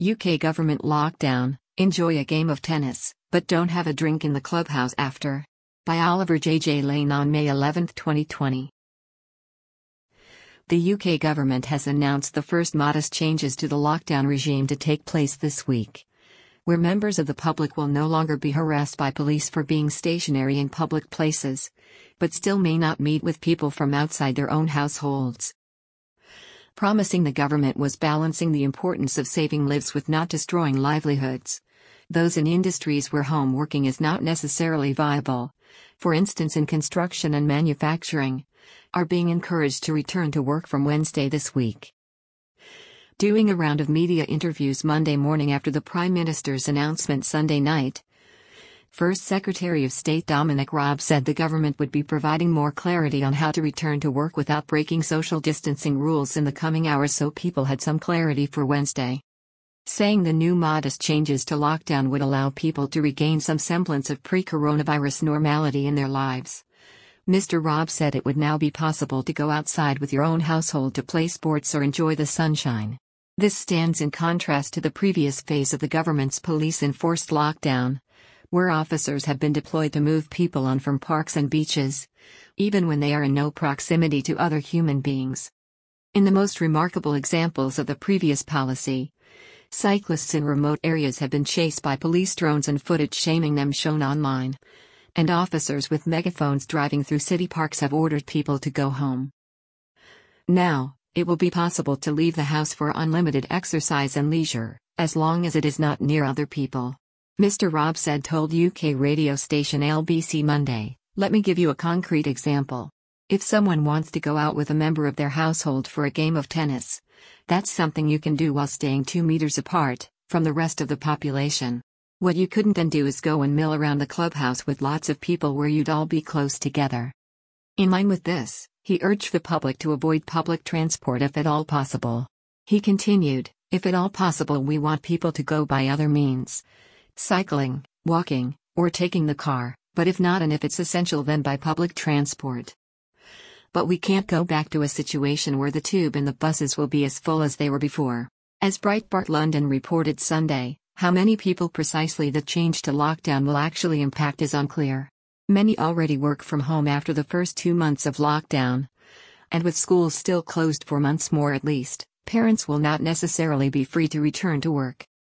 UK government lockdown, enjoy a game of tennis, but don't have a drink in the clubhouse after. By Oliver J. Lane on May 11, 2020. The UK government has announced the first modest changes to the lockdown regime to take place this week, where members of the public will no longer be harassed by police for being stationary in public places, but still may not meet with people from outside their own households. Promising the government was balancing the importance of saving lives with not destroying livelihoods. Those in industries where home working is not necessarily viable, for instance in construction and manufacturing, are being encouraged to return to work from Wednesday this week. Doing a round of media interviews Monday morning after the Prime Minister's announcement Sunday night, First Secretary of State Dominic Raab said the government would be providing more clarity on how to return to work without breaking social distancing rules in the coming hours, so people had some clarity for Wednesday. Saying the new modest changes to lockdown would allow people to regain some semblance of pre-coronavirus normality in their lives. Mr. Raab said it would now be possible to go outside with your own household to play sports or enjoy the sunshine. This stands in contrast to the previous phase of the government's police-enforced lockdown, where officers have been deployed to move people on from parks and beaches, even when they are in no proximity to other human beings. In the most remarkable examples of the previous policy, cyclists in remote areas have been chased by police drones and footage shaming them shown online, and officers with megaphones driving through city parks have ordered people to go home. Now, it will be possible to leave the house for unlimited exercise and leisure, as long as it is not near other people. Mr. Raab said told UK radio station LBC Monday, "Let me give you a concrete example. If someone wants to go out with a member of their household for a game of tennis, that's something you can do while staying 2 meters apart from the rest of the population. What you couldn't then do is go and mill around the clubhouse with lots of people where you'd all be close together." In line with this, he urged the public to avoid public transport if at all possible. He continued, "If at all possible, we want people to go by other means. Cycling, walking, or taking the car, but if not and if it's essential then by public transport. But we can't go back to a situation where the tube and the buses will be as full as they were before." As Breitbart London reported Sunday, how many people precisely the change to lockdown will actually impact is unclear. Many already work from home after the first 2 months of lockdown, and with schools still closed for months more at least, parents will not necessarily be free to return to work.